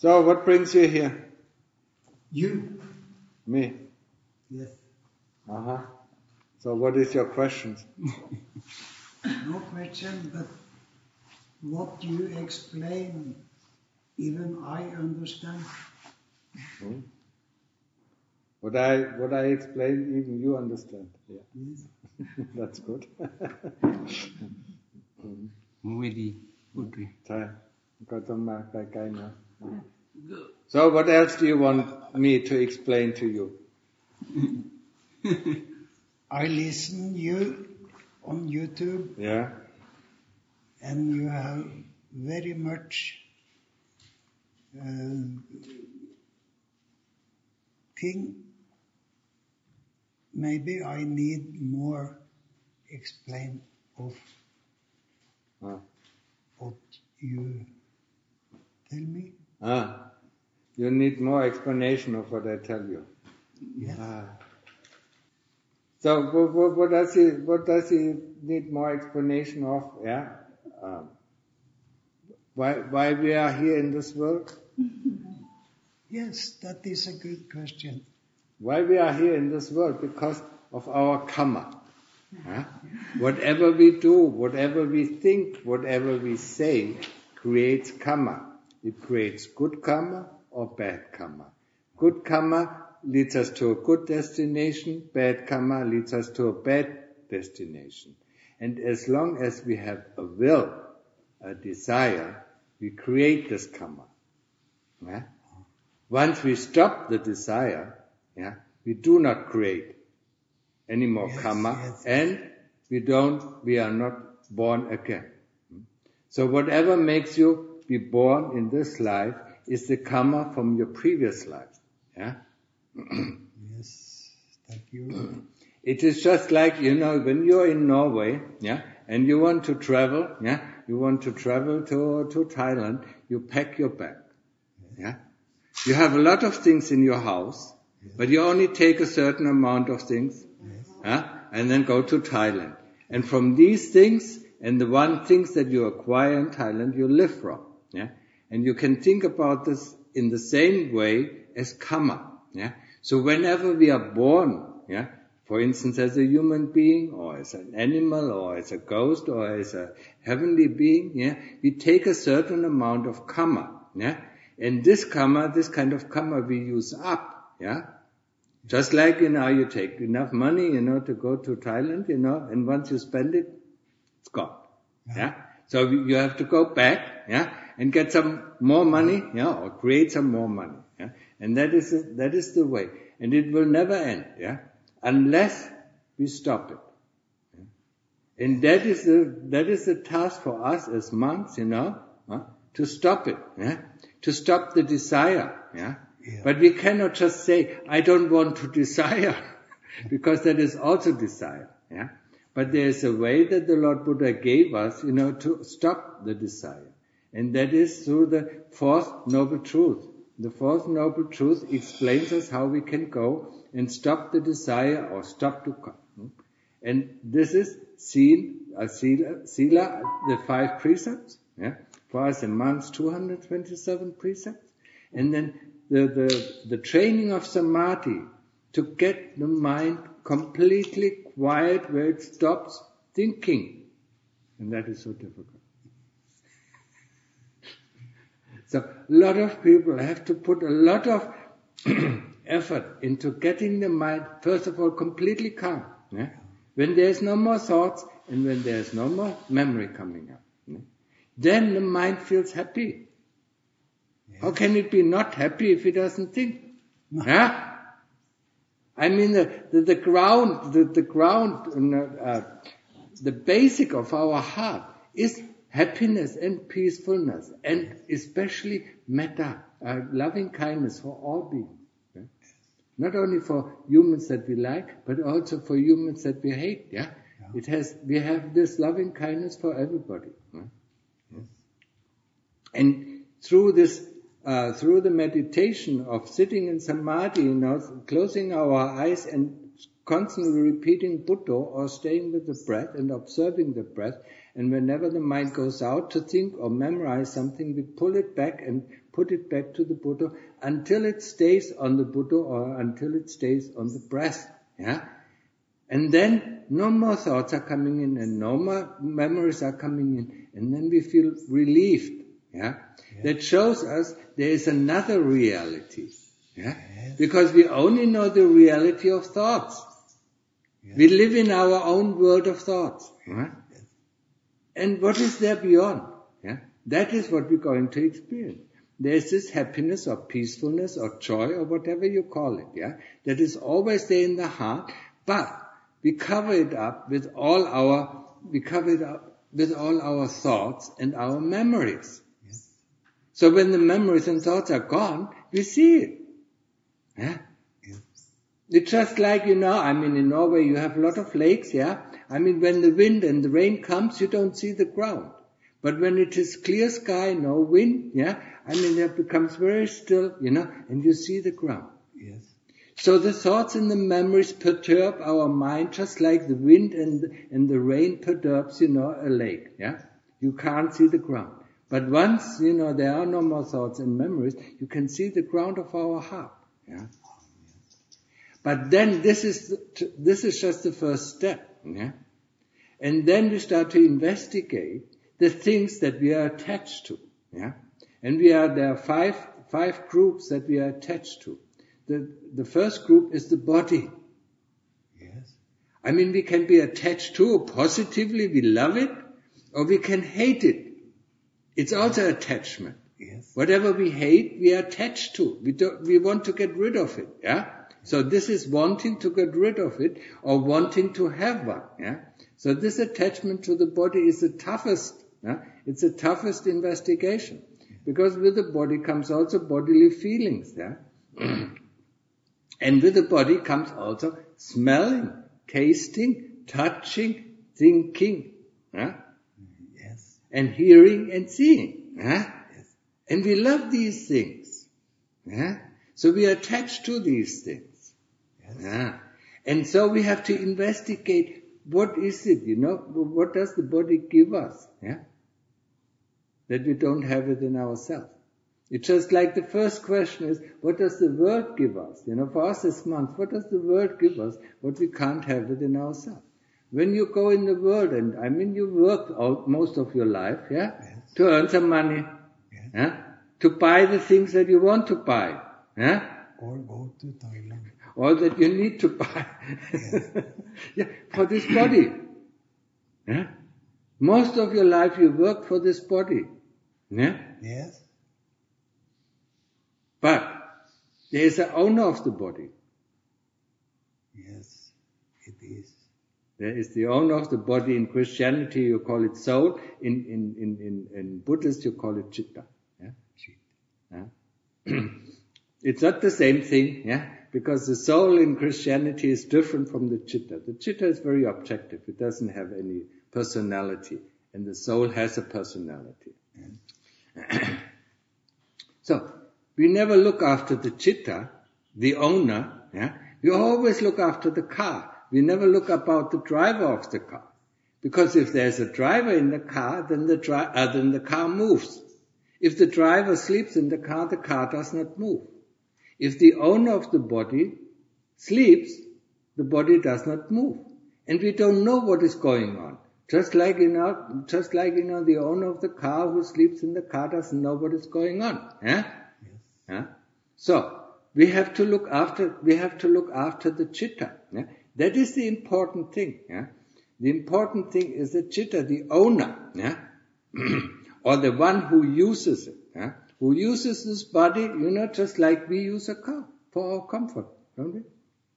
So, what brings you here? You. Me? Yes. So, what is your question? No question, but what you explain, even I understand. What I explained, even you understand. Yeah. Yes. That's good. So what else do you want me to explain to you? I listen you on YouTube. Yeah. And you have very much thing. Maybe I need more explain of what you tell me. You need more explanation of what I tell you. Yes. So what does he need more explanation of? Yeah. Why we are here in this world? Yes, that is a good question. Why we are here in this world? Because of our karma. Whatever we do, whatever we think, whatever we say, creates karma. It creates good karma or bad karma. Good karma leads us to a good destination, bad karma leads us to a bad destination. And as long as we have a will, a desire, we create this karma. Once we stop the desire, we do not create any more karma, and we are not born again. So whatever makes you be born in this life is the karma from your previous life. Yes, thank you. It is just like, when you're in Norway, and you want to travel, you want to travel to Thailand, you pack your bag. You have a lot of things in your house, but you only take a certain amount of things, and then go to Thailand. And from these things, and the one things that you acquire in Thailand, you live from. And you can think about this in the same way as karma. So whenever we are born, for instance, as a human being, or as an animal, or as a ghost, or as a heavenly being, we take a certain amount of karma. And this karma, this kind of karma, we use up. Just like, you take enough money, to go to Thailand, and once you spend it, it's gone. So you have to go back, and get some more money, or create some more money. And that is the way. And it will never end, unless we stop it. And that is the task for us as monks, to stop it, to stop the desire, But we cannot just say, I don't want to desire, because that is also desire, But there is a way that the Lord Buddha gave us, to stop the desire. And that is through the Fourth Noble Truth. The Fourth Noble Truth explains us how we can go and stop the desire or stop dukkha. And this is Sila, the 5 precepts. For us in monks, 227 precepts. And then the training of samadhi to get the mind completely quiet where it stops thinking. And that is so difficult. So a lot of people have to put a lot of effort into getting the mind, first of all, completely calm. When there's no more thoughts and when there's no more memory coming up. Then the mind feels happy. How can it be not happy if it doesn't think? I mean, the ground, the basic of our heart is happiness and peacefulness, and especially metta, loving kindness for all beings. Not only for humans that we like, but also for humans that we hate. We have this loving kindness for everybody. And through the meditation of sitting in samadhi, closing our eyes and constantly repeating Buddha or staying with the breath and observing the breath. And whenever the mind goes out to think or memorize something, we pull it back and put it back to the Buddha until it stays on the Buddha or until it stays on the breath. Yeah? And then no more thoughts are coming in and no more memories are coming in. And then we feel relieved. Yeah? That shows us there is another reality. Yeah? Because we only know the reality of thoughts. We live in our own world of thoughts. Right? And what is there beyond? Yeah? That is what we're going to experience. There is this happiness or peacefulness or joy or whatever you call it. Yeah? That is always there in the heart, but we cover it up with all our thoughts and our memories. Yes. So when the memories and thoughts are gone, we see it. Yeah? Yes. It's just like, in Norway you have a lot of lakes, yeah? When the wind and the rain comes, you don't see the ground. But when it is clear sky, no wind, yeah? It becomes very still, and you see the ground. Yes. So the thoughts and the memories perturb our mind just like the wind and the rain perturbs, a lake, yeah? You can't see the ground. But once, there are no more thoughts and memories, you can see the ground of our heart, yeah? But then this is just the first step, yeah? And then we start to investigate the things that we are attached to, yeah? And there are five groups that we are attached to. The first group is the body. Yes. We can be attached to positively, we love it, or we can hate it. It's also attachment. Yes. Whatever we hate, we are attached to. We want to get rid of it, yeah? So this is wanting to get rid of it or wanting to have one, yeah? So this attachment to the body is the toughest, yeah? It's the toughest investigation. Because with the body comes also bodily feelings, yeah? And with the body comes also smelling, tasting, touching, thinking, yeah? Yes. And hearing and seeing, yeah? Yes. And we love these things, yeah? So we are attached to these things. Yes. Yeah. And so we have to investigate what is it, what does the body give us, yeah? That we don't have it in ourselves. It's just like the first question is, what does the world give us? For us this month, what does the world give us, what we can't have it in ourselves? When you go in the world, and you work out most of your life, yeah? Yes. To earn some money, yes. Yeah? To buy the things that you want to buy, yeah? Or go to Thailand. Or that you need to buy. Yes. Yeah, for this body. Yeah? Most of your life you work for this body. Yeah? Yes. But there is an owner of the body. Yes, it is. There is the owner of the body. In Christianity you call it soul. In Buddhist you call it chitta. Yeah? Chitta. Yeah? It's not the same thing, yeah? Because the soul in Christianity is different from the chitta. The chitta is very objective. It doesn't have any personality. And the soul has a personality. Yeah? So, we never look after the chitta, the owner, yeah? We always look after the car. We never look about the driver of the car. Because if there's a driver in the car, then the car moves. If the driver sleeps in the car does not move. If the owner of the body sleeps, the body does not move. And we don't know what is going on. Just like the owner of the car who sleeps in the car doesn't know what is going on. Yeah? Yes. Yeah? So, we have to look after the chitta. Yeah? That is the important thing. Yeah? The important thing is the chitta, the owner, yeah? Or the one who uses it. Yeah? Who uses this body, just like we use a car for our comfort, don't we?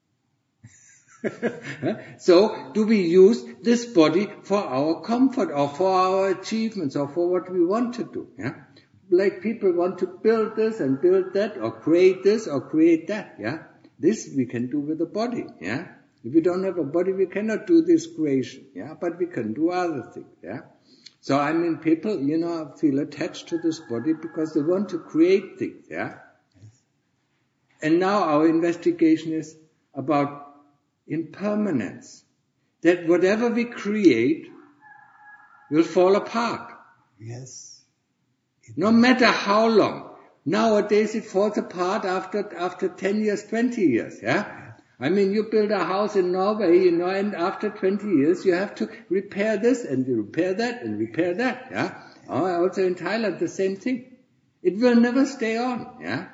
So, do we use this body for our comfort or for our achievements or for what we want to do? Yeah? Like people want to build this and build that or create this or create that. Yeah? This we can do with the body. Yeah? If we don't have a body, we cannot do this creation. Yeah? But we can do other things. Yeah? So people, feel attached to this body because they want to create things, yeah? Yes. And now our investigation is about impermanence. That whatever we create will fall apart. Yes. No matter how long. Nowadays it falls apart after 10 years, 20 years, yeah? I mean, you build a house in Norway, and after 20 years you have to repair this and repair that and repair that, yeah? Also in Thailand, the same thing. It will never stay on, yeah?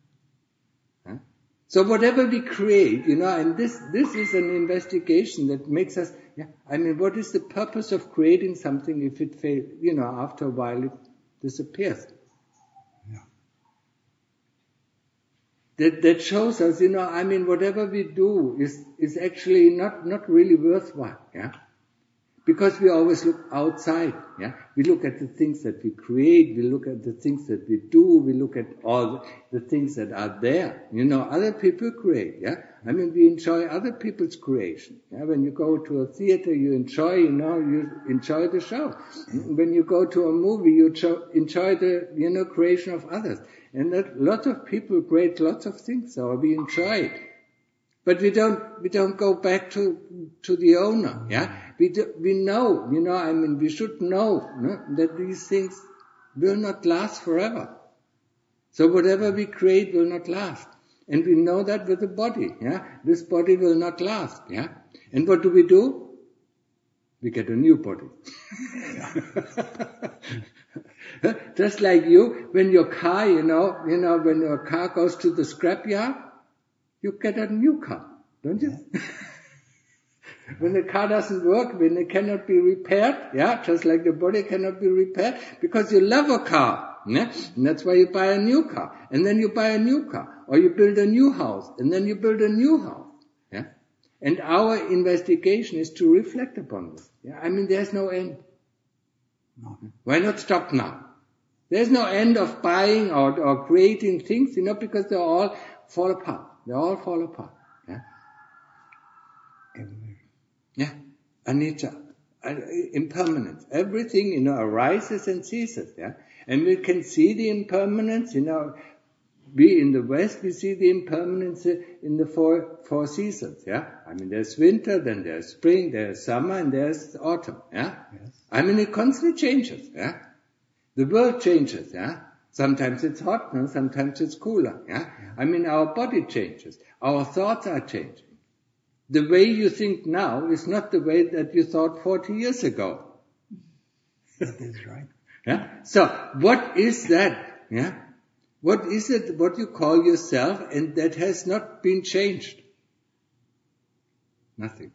So whatever we create, and this is an investigation that makes us, what is the purpose of creating something if it fails, after a while it disappears? That shows us, whatever we do is actually not really worthwhile, yeah? Because we always look outside, yeah? We look at the things that we create, we look at the things that we do, we look at all the things that are there. Other people create, yeah? We enjoy other people's creation, yeah? When you go to a theater, you enjoy, you enjoy the show. When you go to a movie, you enjoy the, creation of others. And that lots of people create lots of things, so we enjoy it. But we don't go back to the owner, yeah? We know, we should know, that these things will not last forever. So whatever we create will not last. And we know that with the body, yeah? This body will not last, yeah? And what do? We get a new body. Just like you, when your car, when your car goes to the scrapyard, you get a new car, don't you? Yeah. When the car doesn't work, when it cannot be repaired, yeah, just like the body cannot be repaired, because you love a car, yeah? And that's why you buy a new car, and then you buy a new car, or you build a new house, and then you build a new house, yeah? And our investigation is to reflect upon this. Yeah? There's no end. No. Why not stop now? There's no end of buying or creating things, because they all fall apart. They all fall apart. Yeah? Yeah. Anicca. Impermanence. Everything, arises and ceases. Yeah? And we can see the impermanence, we in the West, we see the impermanence in the four seasons. Yeah? There's winter, then there's spring, there's summer, and there's autumn. Yeah? Yes. It constantly changes. Yeah? The world changes. Yeah? Sometimes it's hot, sometimes it's cooler. Yeah? Our body changes. Our thoughts are changing. The way you think now is not the way that you thought 40 years ago. That is right. Yeah? So, what is that? Yeah? What is it, what you call yourself, and that has not been changed? Nothing.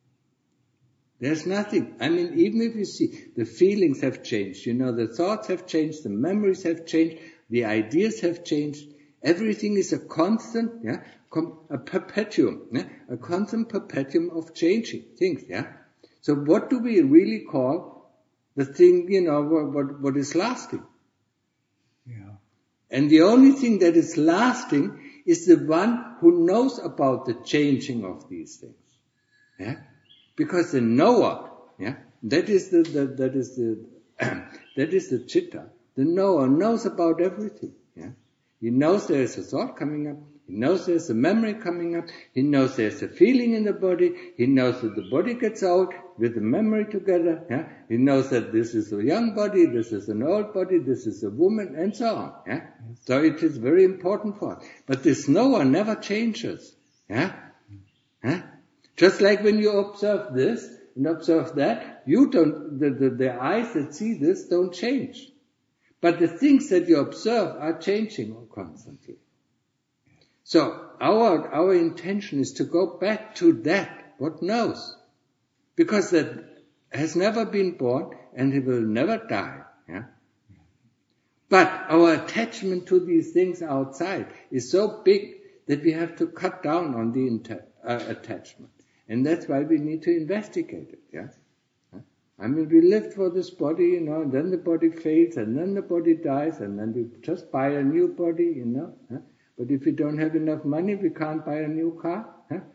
There's nothing. Even if you see, the feelings have changed, the thoughts have changed, the memories have changed, the ideas have changed. Everything is a constant, a perpetuum, a constant perpetuum of changing things, yeah. So what do we really call the thing, what is lasting? Yeah. And the only thing that is lasting is the one who knows about the changing of these things, yeah. Because the knower, yeah, that is the chitta. The knower knows about everything, yeah. He knows there is a thought coming up. He knows there's a memory coming up. He knows there's a feeling in the body. He knows that the body gets old with the memory together. Yeah? He knows that this is a young body, this is an old body, this is a woman, and so on. Yeah? Yes. So it is very important for us. But this knower never changes. Yeah? Yeah? Just like when you observe this and observe that, you don't, the eyes that see this don't change. But the things that you observe are changing constantly. So our intention is to go back to that, what knows. Because that has never been born and it will never die. Yeah? But our attachment to these things outside is so big that we have to cut down on the attachment. And that's why we need to investigate it. Yeah? We live for this body, and then the body fades, and then the body dies, and then we just buy a new body, But if we don't have enough money, we can't buy a new car.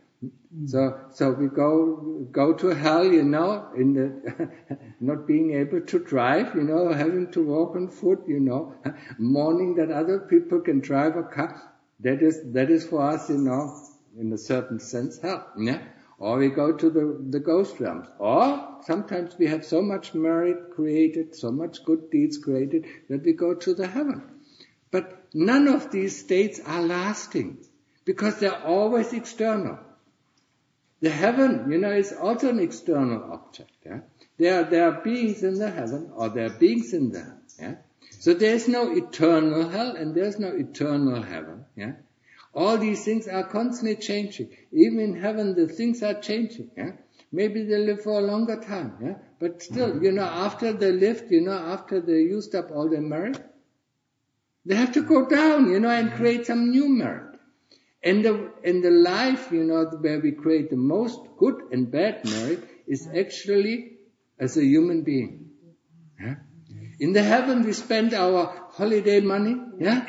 So we go to hell, in the not being able to drive, having to walk on foot, mourning that other people can drive a car. That is for us, in a certain sense, hell. Yeah? Or we go to the ghost realms. Or sometimes we have so much merit created, so much good deeds created, that we go to the heaven. But none of these states are lasting, because they're always external. The heaven, is also an external object. Yeah? There are beings in the heaven, or there are beings in the hell. Yeah? So there's no eternal hell, and there's no eternal heaven. Yeah? All these things are constantly changing. Even in heaven, the things are changing. Yeah? Maybe they live for a longer time. Yeah? But still, after they lived, after they used up all their merit, they have to go down, and create some new merit. And the life, where we create the most good and bad merit is actually as a human being. Yeah? In the heaven we spend our holiday money. Yeah?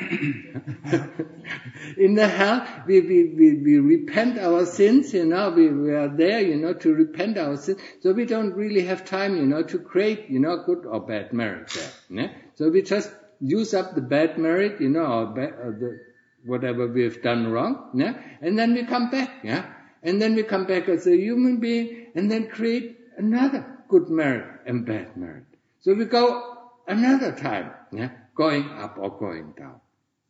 In the hell we repent our sins. We are there, to repent our sins. So we don't really have time, to create, good or bad merit there. Yeah? So we just use up the bad merit, or whatever we have done wrong, yeah? And then we come back, yeah? And then we come back as a human being, and then create another good merit and bad merit. So we go another time, yeah? Going up or going down.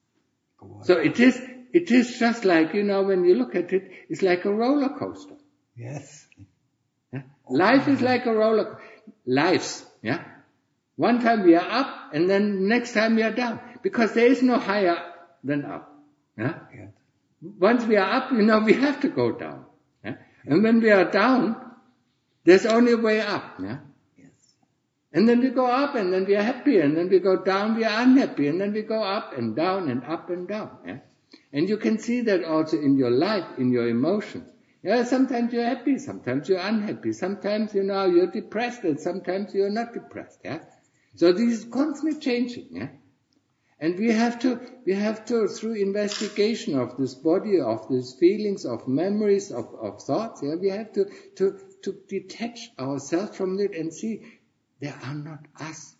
So it is just like, when you look at it, it's like a roller coaster. Yes. Yeah? Life is like a roller, lives, yeah? One time we are up, and then next time we are down. Because there is no higher than up. Yeah? Yeah. Once we are up, we have to go down. Yeah? And when we are down, there's only a way up. Yeah? Yes. And then we go up, and then we are happy, and then we go down, we are unhappy, and then we go up and down and up and down. Yeah? And you can see that also in your life, in your emotions. Yeah, sometimes you're happy, sometimes you're unhappy, sometimes you're depressed, and sometimes you're not depressed. Yeah? So this is constantly changing. Yeah? And we have to, through investigation of this body, of these feelings, of memories, of thoughts, yeah, we have to detach ourselves from it and see they are not us.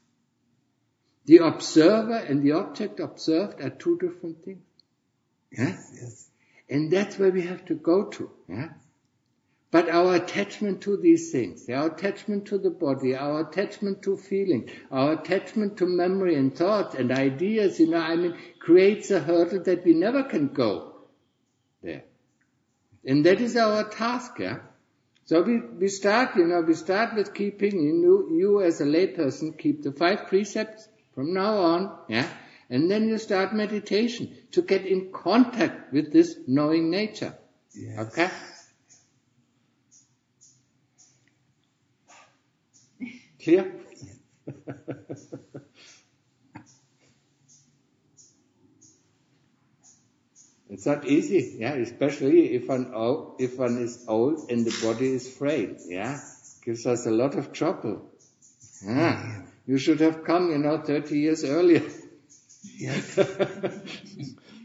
The observer and the object observed are two different things. Yeah? Yes. And that's where we have to go to. Yeah? But our attachment to these things, our attachment to the body, our attachment to feeling, our attachment to memory and thoughts and ideas, creates a hurdle that we never can go there. And that is our task, yeah. So we start with keeping, you as a layperson, keep the 5 precepts from now on, yeah. And then you start meditation to get in contact with this knowing nature. Yes. Okay? Clear? It's not easy, yeah, especially if one is old and the body is frail, yeah. Gives us a lot of trouble. Yeah. You should have come, 30 years earlier. Yes.